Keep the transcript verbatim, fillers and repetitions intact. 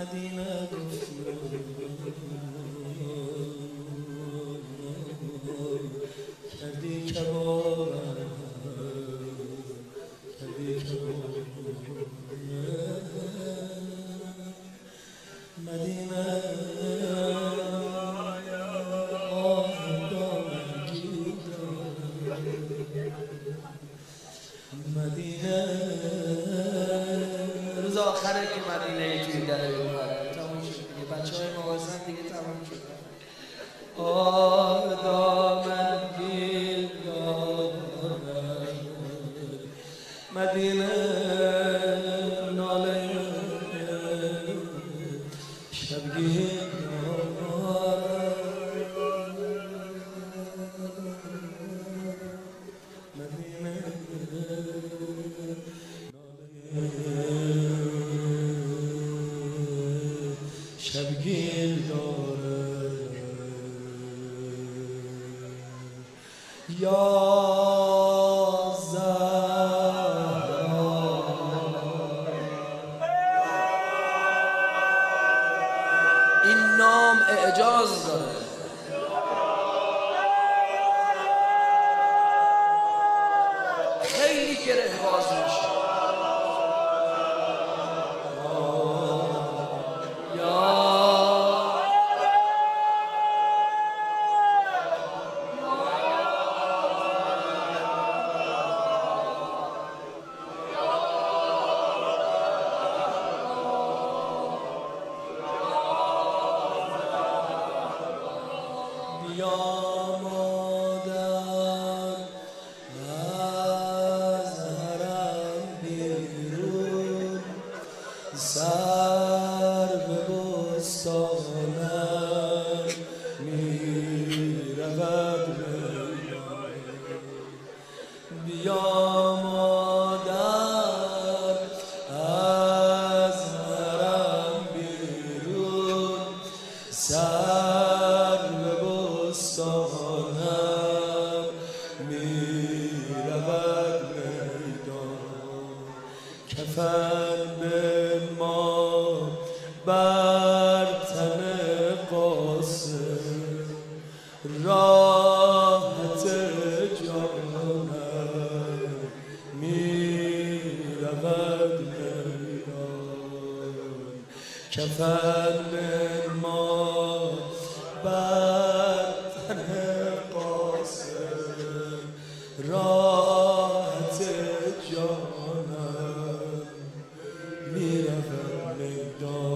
مدینه کردی کبابم کردی کبابم مدینه آه دامن گیرم مدینه روز آخره که مدینه توی دره ببره تموم شد دیگه بچه های موازن دیگه تموم شد آه دامن گیرم مدینه ناله شبگیر مدینه شبگیر داره یا این نام اعجاز داره خیلی گره باز میشه بیامادم از حرم بیرون سر به بستانم میرود میدان بیامادم از حرم بیرون سر بستانم میرود میدان کفن به ما بر تن قاسم راحت جانم میرود میدان کفن به ما بر تن قاسم راحت جانم میرود میدان